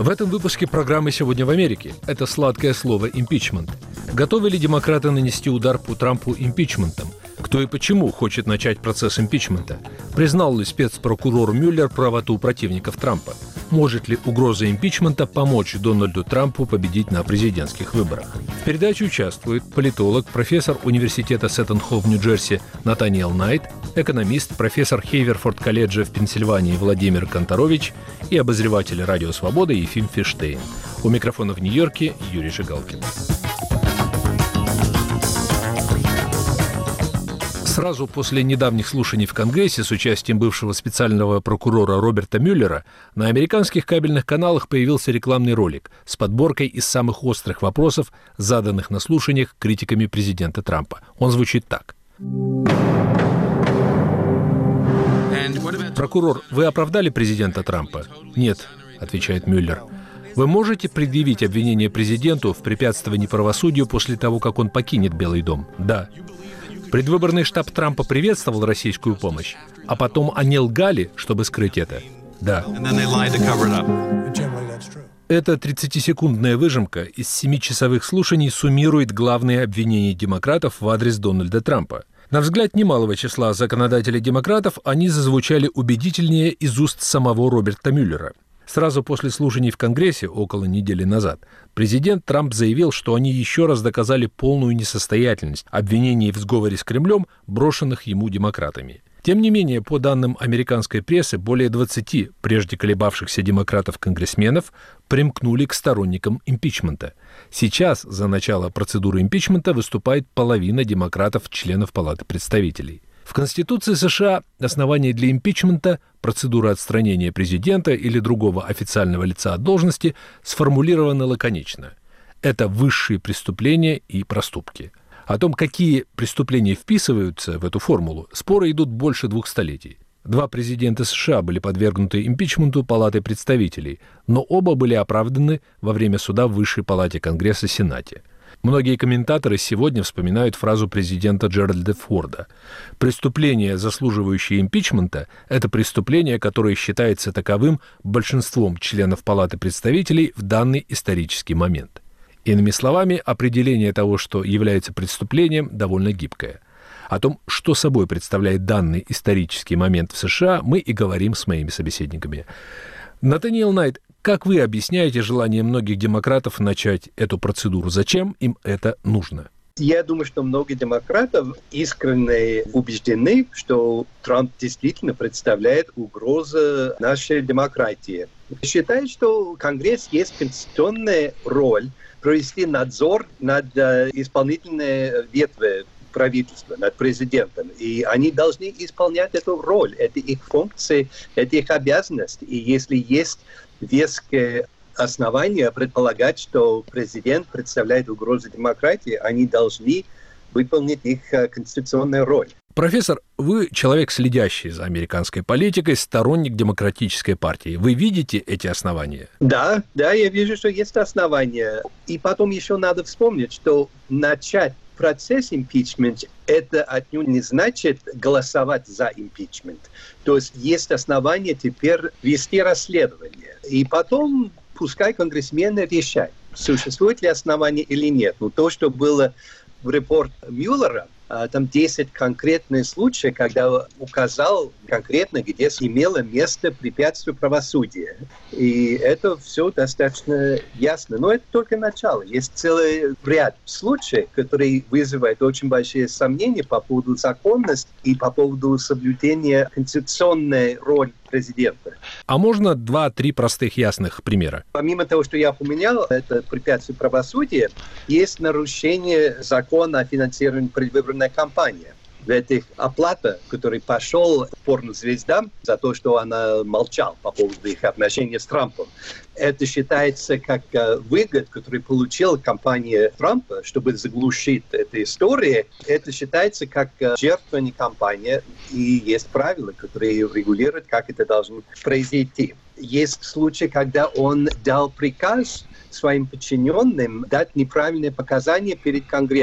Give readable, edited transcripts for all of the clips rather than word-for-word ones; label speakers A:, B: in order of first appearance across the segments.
A: В этом выпуске программы «Сегодня в Америке» это сладкое слово «импичмент». Готовы ли демократы нанести удар по Трампу импичментом? Кто и почему хочет начать процесс импичмента? Признал ли спецпрокурор Мюллер правоту противников Трампа? Может ли угроза импичмента помочь Дональду Трампу победить на президентских выборах? В передаче участвует политолог, профессор университета Сеттон-Холл в Нью-Джерси Натаниэл Найт, экономист, профессор Хейверфорд-колледжа в Пенсильвании Владимир Конторович и обозреватель «Радио Свобода» Ефим Фиштейн. У микрофона в Нью-Йорке Юрий Жигалкин. Сразу после недавних слушаний в Конгрессе с участием бывшего специального прокурора Роберта Мюллера на американских кабельных каналах появился рекламный ролик с подборкой из самых острых вопросов, заданных на слушаниях критиками президента Трампа. Он звучит так. «Прокурор, вы оправдали президента Трампа?» «Нет», — отвечает Мюллер. «Вы можете предъявить обвинение президенту в препятствовании правосудию после того, как он покинет Белый дом?» «Да». Предвыборный штаб Трампа приветствовал российскую помощь, а потом они лгали, чтобы скрыть это? Да. Эта 30-секундная выжимка из 7-часовых слушаний суммирует главные обвинения демократов в адрес Дональда Трампа. На взгляд немалого числа законодателей демократов они зазвучали убедительнее из уст самого Роберта Мюллера. Сразу после слушаний в Конгрессе, около недели назад, президент Трамп заявил, что они еще раз доказали полную несостоятельность обвинений в сговоре с Кремлем, брошенных ему демократами. Тем не менее, по данным американской прессы, более 20 прежде колебавшихся демократов-конгрессменов примкнули к сторонникам импичмента. Сейчас за начало процедуры импичмента выступает половина демократов-членов Палаты представителей. В Конституции США основание для импичмента, процедура отстранения президента или другого официального лица от должности, сформулировано лаконично. Это высшие преступления и проступки. О том, какие преступления вписываются в эту формулу, споры идут больше 2 столетий. 2 президента США были подвергнуты импичменту Палатой представителей, но оба были оправданы во время суда в Высшей палате Конгресса Сенате. Многие комментаторы сегодня вспоминают фразу президента Джеральда Форда. «Преступление, заслуживающее импичмента, это преступление, которое считается таковым большинством членов Палаты представителей в данный исторический момент». Иными словами, определение того, что является преступлением, довольно гибкое. О том, что собой представляет данный исторический момент в США, мы и говорим с моими собеседниками. Натаниэл Найт, как вы объясняете желание многих демократов начать эту процедуру? Зачем им это нужно?
B: Я думаю, что много демократов искренне убеждены, что Трамп действительно представляет угрозу нашей демократии. Считают, что Конгресс есть конституционная роль провести надзор над исполнительной ветвью правительства, над президентом. И они должны исполнять эту роль. Это их функция, это их обязанность. И если есть веское основание предполагать, что президент представляет угрозу демократии, они должны выполнить их конституционную роль.
A: Профессор, вы человек, следящий за американской политикой, сторонник демократической партии. Вы видите эти основания?
B: Да, я вижу, что есть основания. И потом еще надо вспомнить, что начать процесс импичмент – это отнюдь не значит голосовать за импичмент. То есть основания теперь вести расследование. И потом пускай конгрессмены решают, существует ли основание или нет. Но то, что было в репорте Мюллера, там 10 конкретных случаев, когда указал конкретно, где имело место препятствие правосудия. И это все достаточно ясно. Но это только начало. Есть целый ряд случаев, которые вызывают очень большие сомнения по поводу законности и по поводу соблюдения конституционной роли президента.
A: А можно 2-3 простых ясных примера?
B: Помимо того, что я упоминал, это препятствие правосудия, есть нарушение закона о финансировании предвыборной кампании. Это оплата, которую пошел порнозвездам за то, что она молчала по поводу их отношений с Трампом. Это считается как выгод, который получила компания Трампа, чтобы заглушить эту историю. Это считается как жертвование кампании, и есть правила, которые регулируют, как это должно произойти. Есть случаи, когда он дал приказ своим подчиненным дать неправильные показания перед Конгрессом.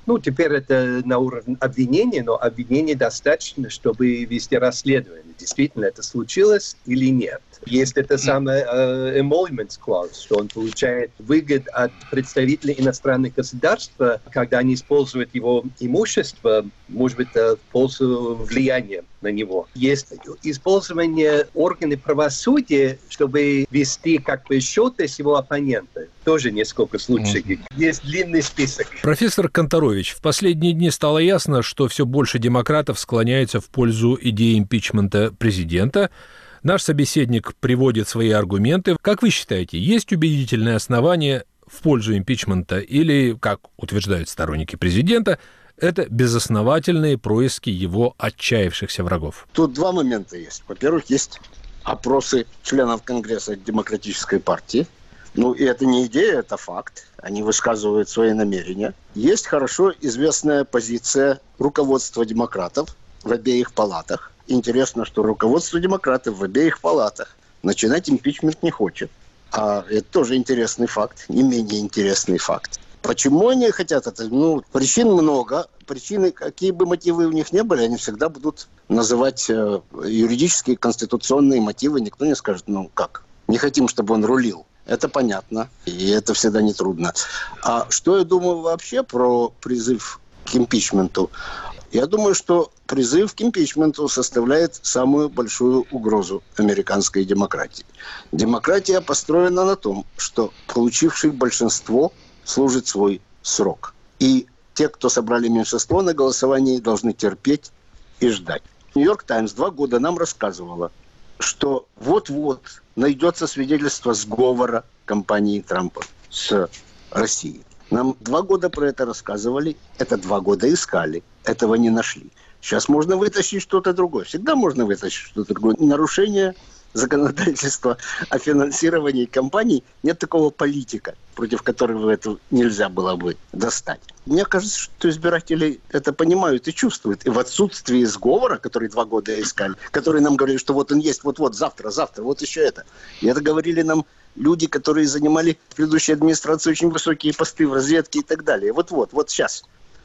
B: Теперь это на уровне обвинения, но обвинения достаточно, чтобы вести расследование. Действительно это случилось или нет. Есть это самое emolument clause, что он получает выгод от представителей иностранных государств, когда они используют его имущество, может быть, в пользу влияния на него. Есть использование органов правосудия, чтобы вести счеты с его оппонента. Тоже несколько случаев. Есть длинный список.
A: Профессор Канторович, в последние дни стало ясно, что все больше демократов склоняются в пользу идеи импичмента президента. Наш собеседник приводит свои аргументы. Как вы считаете, есть убедительное основание в пользу импичмента или, как утверждают сторонники президента, это безосновательные происки его отчаявшихся врагов?
C: Тут два момента есть. Во-первых, есть опросы членов Конгресса Демократической партии. И это не идея, это факт. Они высказывают свои намерения. Есть хорошо известная позиция руководства демократов в обеих палатах. Интересно, что руководство демократов в обеих палатах начинать импичмент не хочет. А это тоже интересный факт, не менее интересный факт. Почему они хотят это? Причин много. Причины, какие бы мотивы у них не были, они всегда будут называть юридические, конституционные мотивы. Никто не скажет, как? Не хотим, чтобы он рулил. Это понятно, и это всегда нетрудно. А что я думаю вообще про призыв к импичменту? Я думаю, что призыв к импичменту составляет самую большую угрозу американской демократии. Демократия построена на том, что получивший большинство служит свой срок. И те, кто собрали меньшинство на голосовании, должны терпеть и ждать. Нью-Йорк Таймс 2 года нам рассказывала, что вот-вот найдется свидетельство сговора компании Трампа с Россией. Нам 2 года про это рассказывали, это 2 года искали, этого не нашли. Сейчас можно вытащить что-то другое. Всегда можно вытащить что-то другое. Нарушение законодательства о финансировании компаний, нет такого политика, против которого это нельзя было бы достать. Мне кажется, что избиратели это понимают и чувствуют. И в отсутствии сговора, который 2 года искали, который нам говорили, что вот он есть, вот-вот, завтра, вот еще это. И это говорили нам люди, которые занимали в предыдущей администрации очень высокие посты в разведке и так далее. Вот сейчас.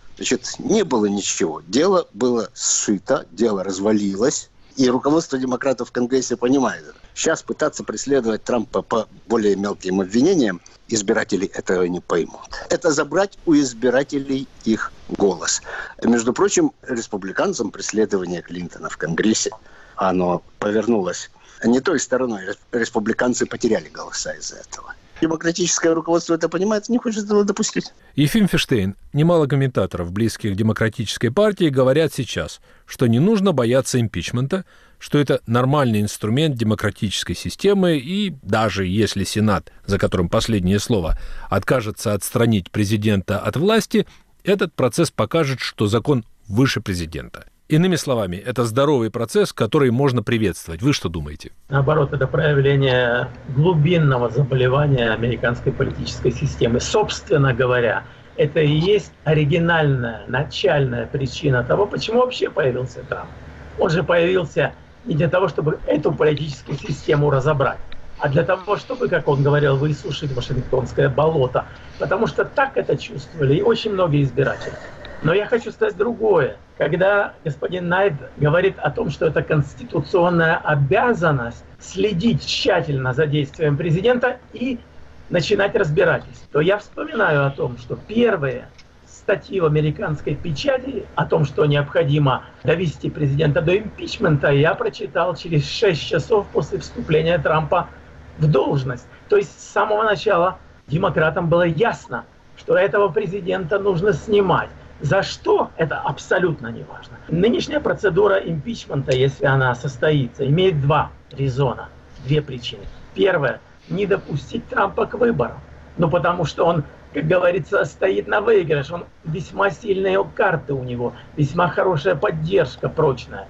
C: Не было ничего. Дело было сшито, дело развалилось. И руководство демократов в Конгрессе понимает это. Сейчас пытаться преследовать Трампа по более мелким обвинениям, избиратели этого не поймут. Это забрать у избирателей их голос. Между прочим, республиканцам преследование Клинтона в Конгрессе, оно повернулось не той стороной. Республиканцы потеряли голоса из-за этого. Демократическое руководство это понимает, не хочет этого допустить.
A: Ефим Ферштейн, немало комментаторов, близких к демократической партии, говорят сейчас, что не нужно бояться импичмента, что это нормальный инструмент демократической системы, и даже если Сенат, за которым последнее слово, откажется отстранить президента от власти, этот процесс покажет, что закон выше президента. Иными словами, это здоровый процесс, который можно приветствовать. Вы что думаете?
D: Наоборот, это проявление глубинного заболевания американской политической системы. Собственно говоря, это и есть оригинальная, начальная причина того, почему вообще появился Трамп. Он же появился не для того, чтобы эту политическую систему разобрать, а для того, чтобы, как он говорил, высушить Вашингтонское болото. Потому что так это чувствовали и очень многие избиратели. Но я хочу сказать другое. Когда господин Найт говорит о том, что это конституционная обязанность следить тщательно за действием президента и начинать разбирательство, то я вспоминаю о том, что первые статьи в американской печати о том, что необходимо довести президента до импичмента, я прочитал через 6 часов после вступления Трампа в должность. То есть с самого начала демократам было ясно, что этого президента нужно снимать. За что? Это абсолютно не важно. Нынешняя процедура импичмента, если она состоится, имеет 2 резона, 2 причины. Первое – не допустить Трампа к выборам. Потому что он, как говорится, стоит на выигрыш. Он весьма сильные карты у него, весьма хорошая поддержка, прочная.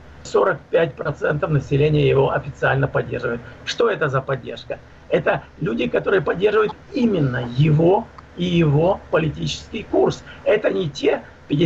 D: 45% населения его официально поддерживает. Что это за поддержка? Это люди, которые поддерживают именно его и его политический курс. Это не те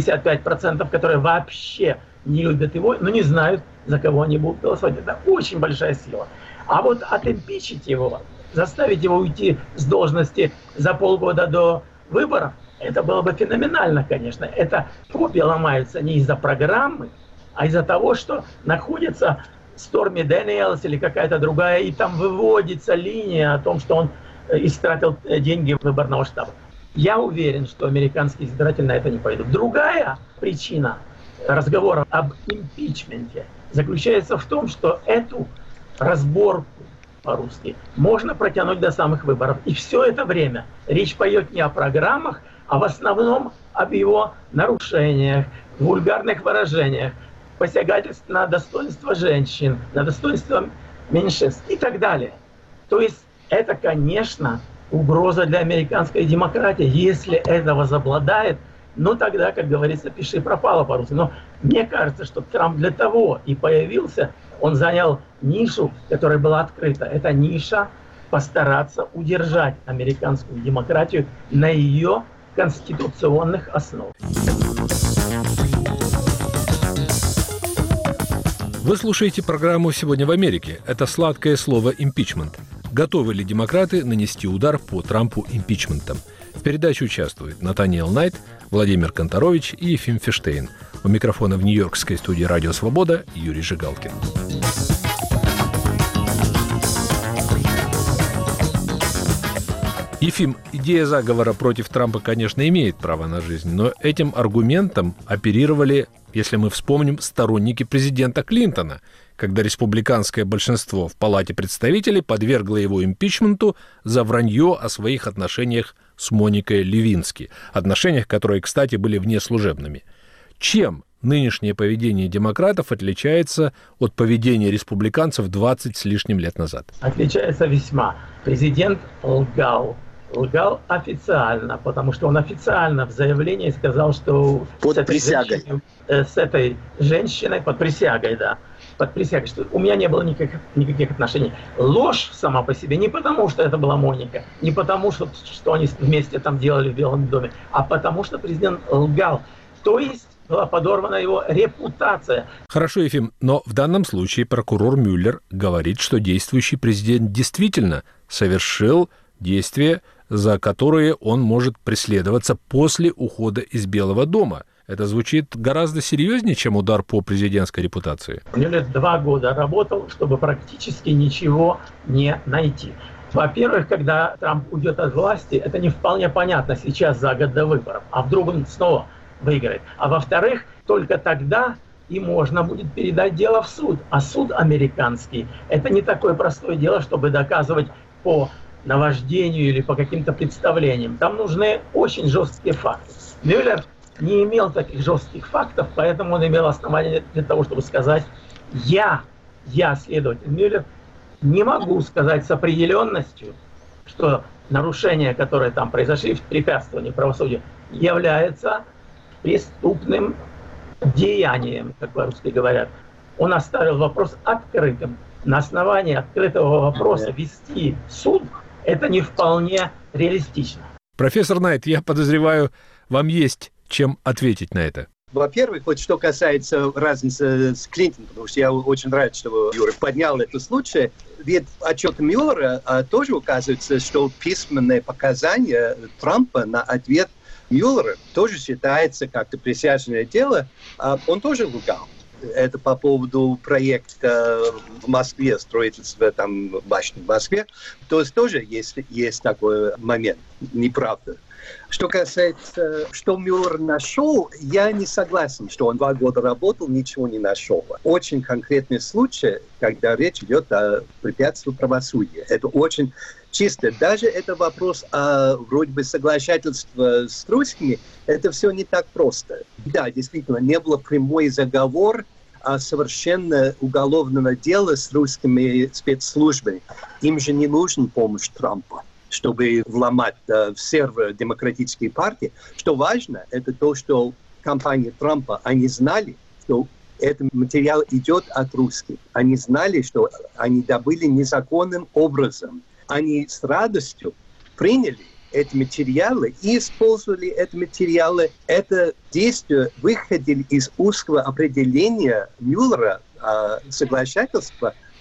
D: 55%, которые вообще не любят его, но не знают, за кого они будут голосовать. Это очень большая сила. А вот отимпичить его, заставить его уйти с должности за полгода до выборов, это было бы феноменально, конечно. Это копии ломаются не из-за программы, а из-за того, что находится Сторми Дэниелс или какая-то другая, и там выводится линия о том, что он истратил деньги выборного штаба. Я уверен, что американские избиратели на это не пойдут. Другая причина разговора об импичменте заключается в том, что эту разборку по-русски можно протянуть до самых выборов. И все это время речь пойдет не о программах, а в основном об его нарушениях, вульгарных выражениях, посягательств на достоинство женщин, на достоинство меньшинств и так далее. То есть это, конечно, угроза для американской демократии. Если это возобладает, ну тогда, как говорится, пиши пропало по-русски. Но мне кажется, что Трамп для того и появился, он занял нишу, которая была открыта. Это ниша постараться удержать американскую демократию на ее конституционных основах.
A: Вы слушаете программу «Сегодня в Америке». Это сладкое слово «импичмент». Готовы ли демократы нанести удар по Трампу импичментом? В передаче участвуют Натаниэл Найт, Владимир Конторович и Ефим Фиштейн. У микрофона в нью-йоркской студии «Радио Свобода» Юрий Жигалкин. Ефим, идея заговора против Трампа, конечно, имеет право на жизнь, но этим аргументом оперировали, если мы вспомним, сторонники президента Клинтона, когда республиканское большинство в Палате представителей подвергло его импичменту за вранье о своих отношениях с Моникой Левински, отношениях, которые, кстати, были внеслужебными. Чем нынешнее поведение демократов отличается от поведения республиканцев 20 с лишним лет назад?
D: Отличается весьма. Президент лгал официально, потому что он официально в заявлении сказал, что
C: под присягой.
D: С этой женщиной, под присягой, что у меня не было никаких отношений. Ложь сама по себе не потому, что это была Моника, не потому, что они вместе там делали в Белом доме, а потому, что президент лгал. То есть была подорвана его репутация.
A: Хорошо, Ефим, но в данном случае прокурор Мюллер говорит, что действующий президент действительно совершил действия, за которые он может преследоваться после ухода из Белого дома. Это звучит гораздо серьезнее, чем удар по президентской репутации.
D: Мюллер 2 года работал, чтобы практически ничего не найти. Во-первых, когда Трамп уйдет от власти, это не вполне понятно сейчас за год до выборов, а вдруг он снова выиграет. А во-вторых, только тогда и можно будет передать дело в суд. А суд американский – это не такое простое дело, чтобы доказывать по наваждению или по каким-то представлениям. Там нужны очень жесткие факты. Мюллер не имел таких жестких фактов, поэтому он имел основания для того, чтобы сказать: я, следователь Мюллер, не могу сказать с определенностью, что нарушения, которые там произошли в препятствовании правосудию, является преступным деянием, как по-русски говорят. Он оставил вопрос открытым. На основании открытого вопроса вести суд – это не вполне реалистично.
A: Профессор Найт, я подозреваю, вам есть чем ответить на это.
B: Во-первых, вот что касается разницы с Клинтоном, потому что я очень рад, что Юра поднял этот случай. Ведь отчет Мюллера тоже указывается, что письменные показания Трампа на ответ Мюллера тоже считается как-то присяжное дело. Он тоже лгал. Это по поводу проекта в Москве, строительства там башни в Москве. То есть тоже есть такой момент, неправда. Что касается, что Мюллер нашел, я не согласен, что он 2 года работал, ничего не нашел. Очень конкретный случай, когда речь идет о препятствии правосудия. Это очень чисто. Даже это вопрос о вроде бы соглашательства с русскими, это все не так просто. Да, действительно, не было прямой заговор о совершенно уголовного дела с русскими спецслужбами. Им же не нужна помощь Трампа, чтобы вломать в сервер демократической партии. Что важно, это то, что компания Трампа, они знали, что этот материал идет от русских. Они знали, что они добыли незаконным образом. Они с радостью приняли эти материалы и использовали эти материалы. Это действие выходили из узкого определения Мюллера соглашательства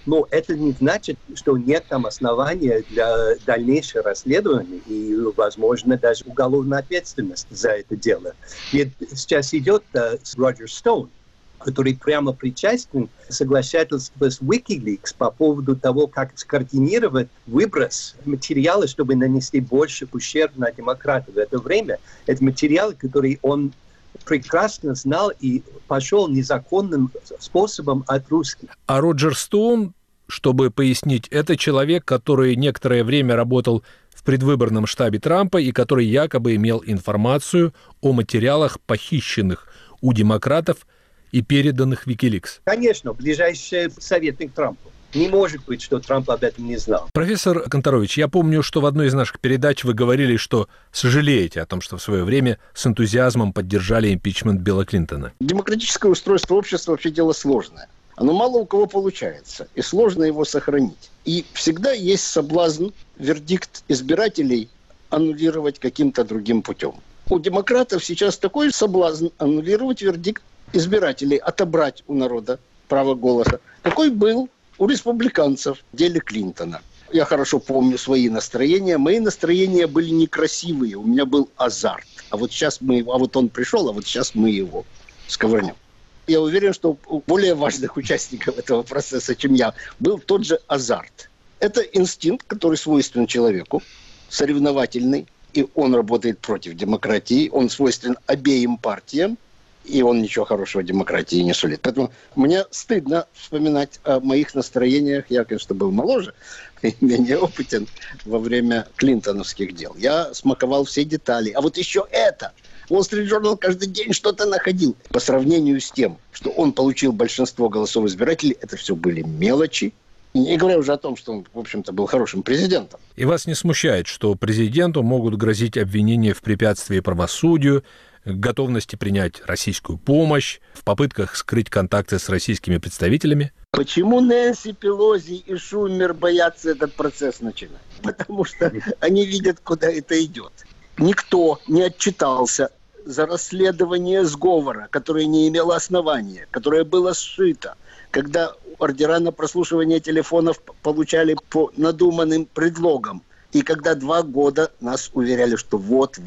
B: Но это не значит, что нет там основания для дальнейшего расследования и, возможно, даже уголовной ответственности за это дело. Ведь сейчас идет Роджер Стоун, который прямо причастен к соглашательству с WikiLeaks по поводу того, как скоординировать выброс материала, чтобы нанести больше ущерб на демократов в это время. Это материалы, которые он прекрасно знал и пошел незаконным способом от русских.
A: А Роджер Стоун, чтобы пояснить, это человек, который некоторое время работал в предвыборном штабе Трампа и который якобы имел информацию о материалах, похищенных у демократов и переданных WikiLeaks.
B: Конечно, ближайший советник Трампа. Не может быть, что Трамп об этом не знал.
A: Профессор Канторович, я помню, что в одной из наших передач вы говорили, что сожалеете о том, что в свое время с энтузиазмом поддержали импичмент Билла Клинтона.
C: Демократическое устройство общества вообще дело сложное. Оно мало у кого получается, и сложно его сохранить. И всегда есть соблазн вердикт избирателей аннулировать каким-то другим путем. У демократов сейчас такой соблазн аннулировать вердикт избирателей, отобрать у народа право голоса. Такой был у республиканцев в деле Клинтона. Я хорошо помню свои настроения. Мои настроения были некрасивые. У меня был азарт. А вот он пришел, а вот сейчас мы его сковырнем. Я уверен, что у более важных участников этого процесса, чем я, был тот же азарт. Это инстинкт, который свойственен человеку, соревновательный, и он работает против демократии, он свойственен обеим партиям, и он ничего хорошего демократии не сулит. Поэтому мне стыдно вспоминать о моих настроениях. Я, конечно, был моложе и менее опытен во время клинтоновских дел. Я смаковал все детали. А вот еще это. Wall Street Journal каждый день что-то находил. По сравнению с тем, что он получил большинство голосов избирателей, это все были мелочи. Не говоря уже о том, что он, в общем-то, был хорошим президентом.
A: И вас не смущает, что президенту могут грозить обвинения в препятствии правосудию, готовности принять российскую помощь, в попытках скрыть контакты с российскими представителями?
C: Почему Нэнси Пелоси и Шумер боятся этот процесс начинать? Потому что они видят, куда это идет. Никто не отчитался за расследование сговора, которое не имело основания, которое было сшито, когда ордера на прослушивание телефонов получали по надуманным предлогам. И когда 2 года нас уверяли, что вот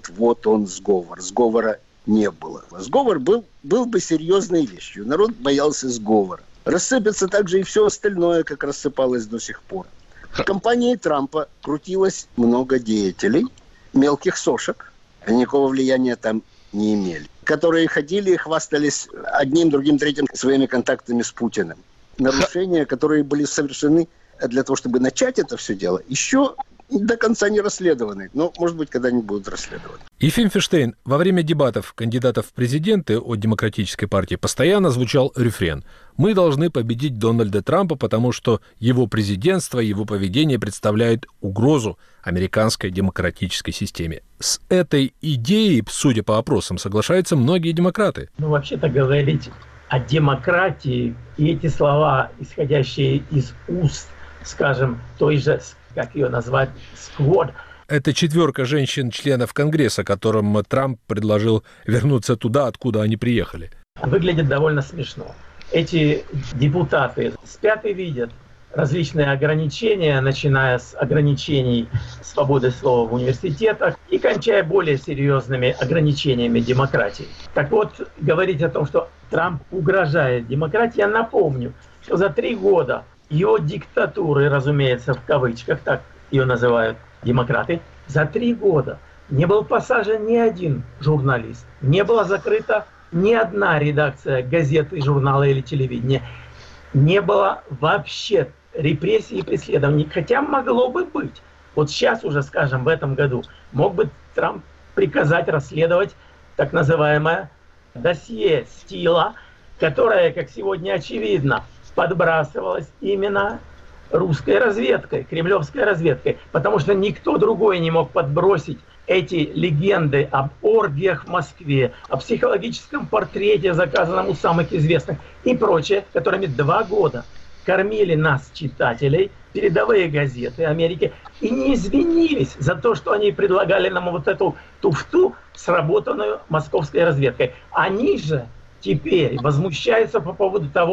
C: он сговор. Сговора не было. Сговор был бы серьезной вещью. Народ боялся сговора. Рассыпется также и все остальное, как рассыпалось до сих пор. В кампании Трампа крутилось много деятелей, мелких сошек, никакого влияния там не имели, которые ходили и хвастались одним, другим, третьим своими контактами с Путиным. Нарушения, которые были совершены для того, чтобы начать это все дело, еще до конца не расследованы. Но, может быть, когда-нибудь будут расследованы.
A: Ефим Ферштейн, во время дебатов кандидатов в президенты от Демократической партии постоянно звучал рефрен: «Мы должны победить Дональда Трампа, потому что его президентство, его поведение представляет угрозу американской демократической системе». С этой идеей, судя по опросам, соглашаются многие демократы.
D: Вообще-то говорить о демократии и эти слова, исходящие из уст, скажем, той же, как ее назвать, сквот.
A: Это 4 женщин-членов Конгресса, которым Трамп предложил вернуться туда, откуда они приехали.
D: Выглядит довольно смешно. Эти депутаты спят и видят различные ограничения, начиная с ограничений свободы слова в университетах и кончая более серьезными ограничениями демократии. Так вот, говорить о том, что Трамп угрожает демократии, я напомню, что за 3 года его диктатуры, разумеется, в кавычках, так ее называют демократы, за 3 года не был посажен ни один журналист, не была закрыта ни одна редакция газеты, журнала или телевидения, не было вообще репрессий и преследований, хотя могло бы быть. Вот сейчас уже, скажем, в этом году мог бы Трамп приказать расследовать так называемое досье Стила, которое, как сегодня очевидно, подбрасывалось именно русской разведкой, кремлевской разведкой, потому что никто другой не мог подбросить эти легенды об оргиях в Москве, о психологическом портрете, заказанном у самых известных и прочее, которыми 2 года кормили нас, читателей, передовые газеты Америки, и не извинились за то, что они предлагали нам вот эту туфту, сработанную московской разведкой. Они же теперь возмущаются по поводу того,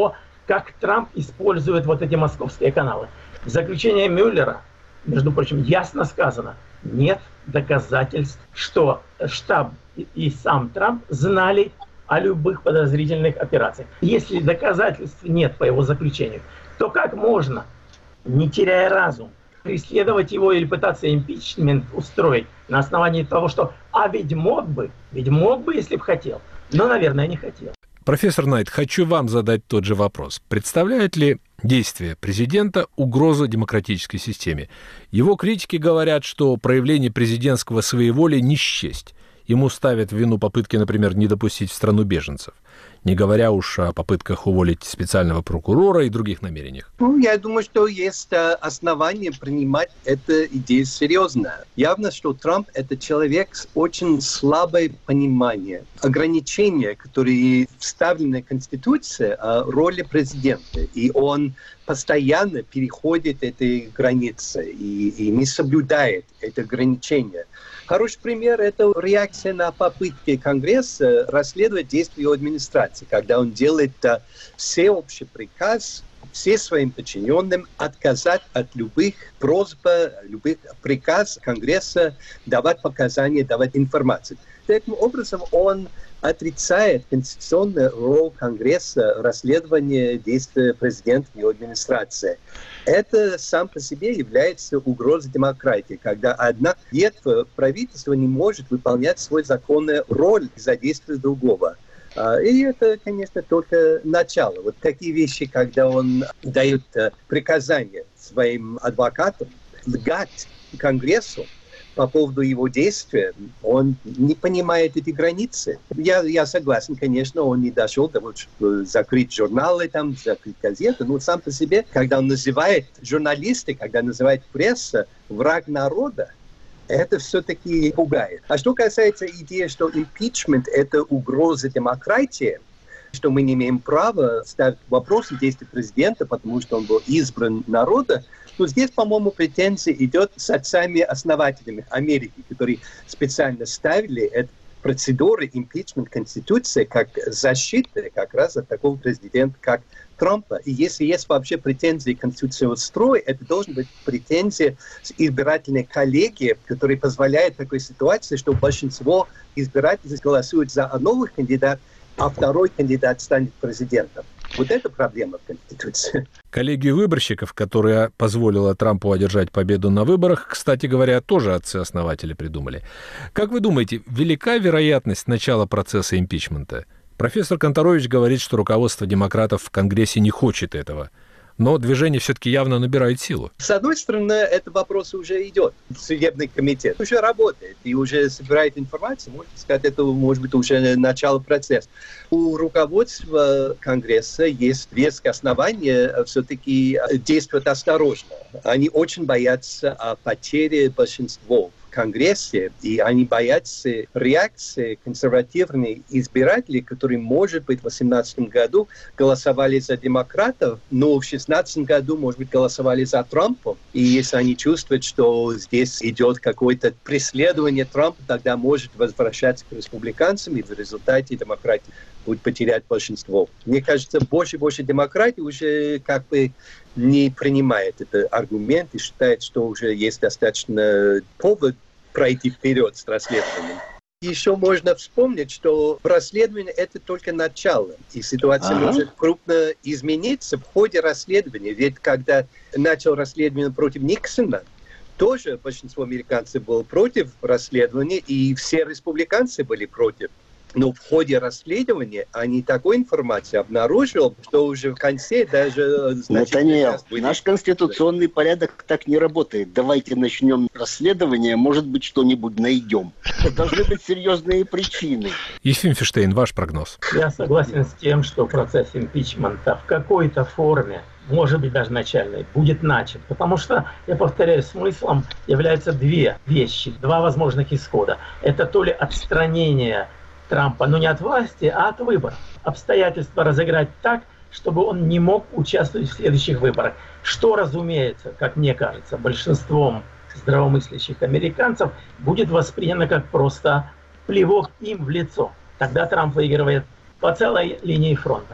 D: как Трамп использует вот эти московские каналы. В заключении Мюллера, между прочим, ясно сказано, нет доказательств, что штаб и сам Трамп знали о любых подозрительных операциях. Если доказательств нет по его заключению, то как можно, не теряя разум, преследовать его или пытаться импичмент устроить на основании того, что ведь мог бы, если бы хотел, но, наверное, не хотел.
A: Профессор Найт, хочу вам задать тот же вопрос. Представляет ли действие президента угрозу демократической системе? Его критики говорят, что проявление президентского своеволия не счесть. Ему ставят в вину попытки, например, не допустить в страну беженцев, не говоря уж о попытках уволить специального прокурора и других намерениях.
B: Я думаю, что есть основания принимать эту идею серьезно. Явно, что Трамп – это человек с очень слабым пониманием ограничения, которые вставлены в Конституцию роли президента. И он постоянно переходит эти границы и не соблюдает это ограничение. Хороший пример – это реакция на попытки Конгресса расследовать действия его администрации, когда он делает всеобщий приказ всем своим подчиненным отказать от любых просьб, любых приказов Конгресса давать показания, давать информацию. Таким образом, он отрицает конституционную роль Конгресса в расследовании действий президента и его администрации. Это сам по себе является угрозой демократии, когда одна ветвь правительства не может выполнять свою законную роль за действия другого. И это, конечно, только начало. Вот такие вещи, когда он дает приказания своим адвокатам лгать Конгрессу по поводу его действия, он не понимает эти границы. Я согласен, конечно, он не дошел до того, чтобы закрыть журналы, закрыть газеты, но сам по себе, когда он называет журналисты, когда называет пресса враг народа, это все-таки пугает. А что касается идеи, что импичмент – это угроза демократии, что мы не имеем права ставить вопросы действий президента, потому что он был избран народом, то здесь, по-моему, претензия идет с отцами-основателями Америки, которые специально ставили эту процедуру импичмент Конституции как защита как раз от такого президента, как Трампа. И если есть вообще претензии к конституционному строю, это должен быть претензии с избирательной коллегией, которые позволяют такой ситуации, что большинство избирателей голосуют за одного кандидата, а второй кандидат станет президентом. Вот это проблема в Конституции.
A: Коллегию выборщиков, которая позволила Трампу одержать победу на выборах, кстати говоря, тоже отцы-основатели придумали. Как вы думаете, велика вероятность начала процесса импичмента? Профессор Канторович говорит, что руководство демократов в Конгрессе не хочет этого. Но движение все-таки явно набирает силу.
B: С одной стороны, этот вопрос уже идет. Судебный комитет уже работает и уже собирает информацию. Можно сказать, это может быть уже начало процесса. У руководства Конгресса есть веские основания все-таки действовать осторожно. Они очень боятся потери большинства в Конгрессе, и они боятся реакции консервативных избирателей, которые, может быть, в 2018 году голосовали за демократов, но в 2016 году, может быть, голосовали за Трампа. И если они чувствуют, что здесь идет какое-то преследование Трампа, тогда может возвращаться к республиканцам, и в результате демократия будет потерять большинство. Мне кажется, больше и больше демократии уже как бы не принимает этот аргумент и считает, что уже есть достаточно повод пройти вперед с расследованием. Еще можно вспомнить, что расследование – это только начало, и ситуация может крупно измениться в ходе расследования. Ведь когда начал расследование против Никсона, тоже большинство американцев было против расследования, и все республиканцы были против. Но в ходе расследования они такой информации обнаружили, что уже в конце даже...
C: Натаниэл, наш конституционный порядок так не работает. Давайте начнем расследование, может быть, что-нибудь найдем. Должны быть серьезные причины.
A: Ефим Фиштейн, ваш прогноз?
D: Я согласен с тем, что процесс импичмента в какой-то форме, может быть, даже начальной, будет начат. Потому что, я повторяю, смыслом являются две вещи, два возможных исхода. Это то ли отстранение Трампа, но не от власти, а от выборов. Обстоятельства разыграть так, чтобы он не мог участвовать в следующих выборах. Что, разумеется, как мне кажется, большинством здравомыслящих американцев будет воспринято как просто плевок им в лицо. Тогда Трамп выигрывает по целой линии фронта.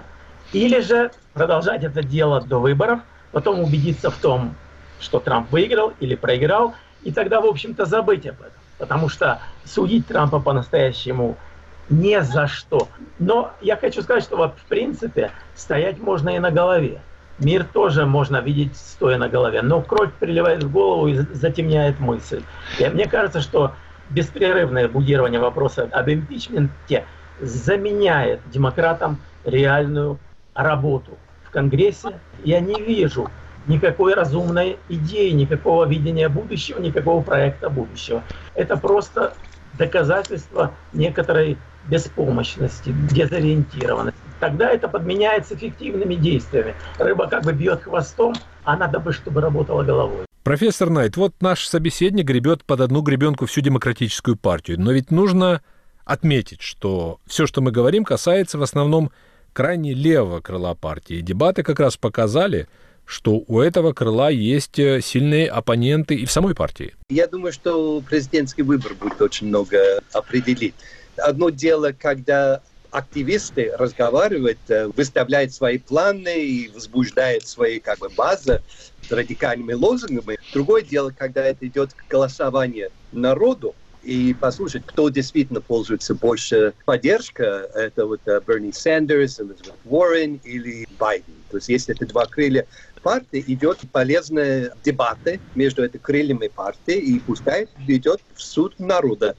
D: Или же продолжать это дело до выборов, потом убедиться в том, что Трамп выиграл или проиграл, и тогда, в общем-то, забыть об этом. Потому что судить Трампа по-настоящему не за что. Но я хочу сказать, что в принципе стоять можно и на голове. Мир тоже можно видеть стоя на голове, но кровь приливает в голову и затемняет мысль. И мне кажется, что беспрерывное будирование вопроса об импичменте заменяет демократам реальную работу в Конгрессе. Я не вижу никакой разумной идеи, никакого видения будущего, никакого проекта будущего. Это просто доказательство некоторой беспомощности, дезориентированности. Тогда это подменяется эффективными действиями. Рыба как бы бьет хвостом, а надо бы, чтобы работала головой.
A: Профессор Найт, вот наш собеседник гребет под одну гребенку всю демократическую партию. Но ведь нужно отметить, что все, что мы говорим, касается в основном крайне левого крыла партии. Дебаты как раз показали, что у этого крыла есть сильные оппоненты и в самой партии.
B: Я думаю, что президентский выбор будет очень много определить. Одно дело, когда активисты разговаривают, выставляют свои планы и возбуждают свои базы радикальными лозунгами. Другое дело, когда это идет голосование народу, и послушать, кто действительно пользуется больше поддержкой, это Берни Сандерс, Элизабет Уоррен или Байден. То есть если это два крылья партии, идет полезные дебаты между этими крыльями партии, и пускай идет в суд народа.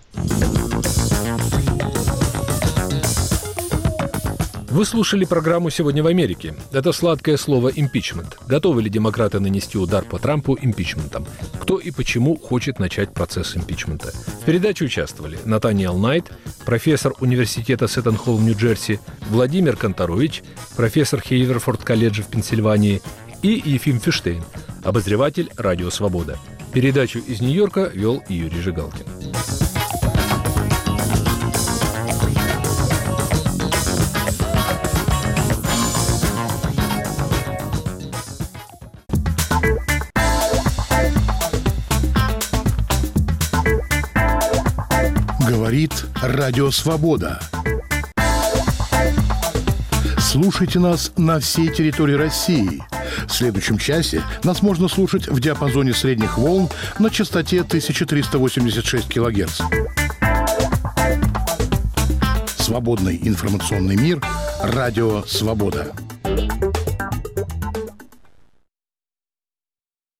A: Вы слушали программу «Сегодня в Америке». Это сладкое слово «импичмент». Готовы ли демократы нанести удар по Трампу импичментом? Кто и почему хочет начать процесс импичмента? В передаче участвовали Натаниэл Найт, профессор университета Сеттон-Холл в Нью-Джерси, Владимир Конторович, профессор Хейверфорд-колледжа в Пенсильвании, и Ефим Фиштейн, обозреватель «Радио Свобода». Передачу из Нью-Йорка вел Юрий Жигалкин.
E: Говорит Радио Свобода. Слушайте нас на всей территории России. В следующем часе нас можно слушать в диапазоне средних волн на частоте 1386 кГц. Свободный информационный мир. Радио Свобода.